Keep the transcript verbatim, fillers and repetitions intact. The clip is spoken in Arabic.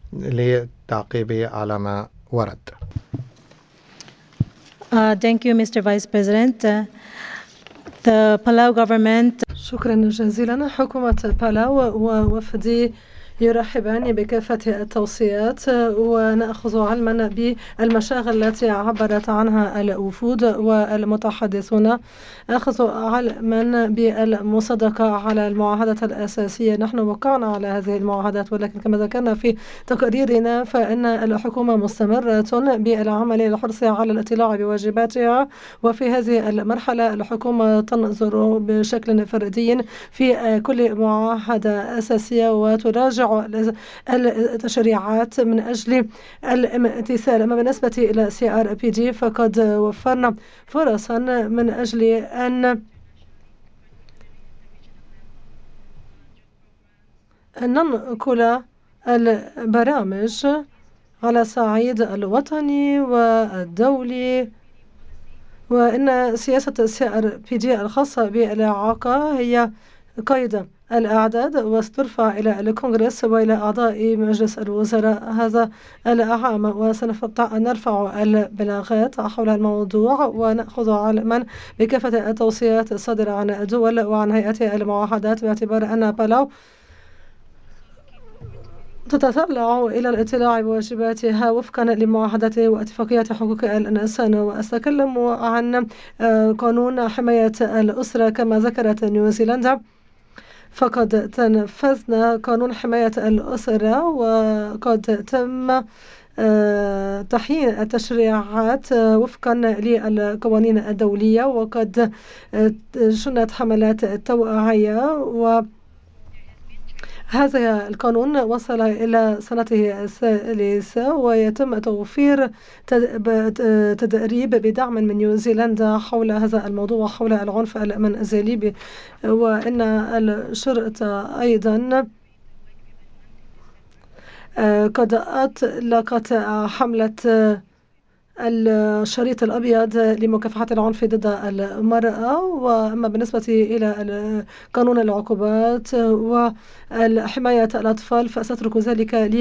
للتعقيب على ما ورد. Uh, thank you, Mister Vice President. Uh, the Palau government. شكرا جزيلا. حكومة بالاو ووفد يرحبان بكافة التوصيات ونأخذ علما بالمشاغل التي عبرت عنها الوفود والمتحدثون. أخذ علما بالمصادقة على المعاهدة الأساسية. نحن وقعنا على هذه المعاهدات، ولكن كما ذكرنا في تقريرنا فإن الحكومة مستمرة بالعمل للحرص على الاطلاع بواجباتها، وفي هذه المرحلة الحكومة تنظر بشكل فردي في كل معاهدة أساسية وتراجع التشريعات من أجل الامتثال. أما بالنسبة إلى سي آر بي دي فقد وفرنا فرصا من أجل أن ننقل البرامج على الصعيد الوطني والدولي، وإن سياسة السي آر بي دي الخاصة بالإعاقة هي قيد الأعداد وسترفع إلى الكونغرس وإلى أعضاء مجلس الوزراء هذا العام، وسنرفع البلاغات حول الموضوع ونأخذ علما بكافة التوصيات الصادرة عن الدول وعن هيئة المعاهدات، باعتبار أن بالاو تتطلع إلى الاطلاع بواجباتها وفقا لمعاهدة واتفاقية حقوق الإنسان. وأتكلم عن قانون حماية الأسرة. كما ذكرت نيوزيلندا فقد تنفذنا قانون حماية الأسرة وقد تم تحيين التشريعات وفقا للقوانين الدولية، وقد شنت حملات التوعية، و هذا القانون وصل إلى سنته الثالثة ويتم توفير تدريب بدعم من نيوزيلندا حول هذا الموضوع، حول العنف المنزلي. وإن الشرطة أيضا قد أطلقت حملة الشريط الأبيض لمكافحة العنف ضد المرأة. وأما بالنسبة إلى قانون العقوبات وحماية الأطفال فسأترك ذلك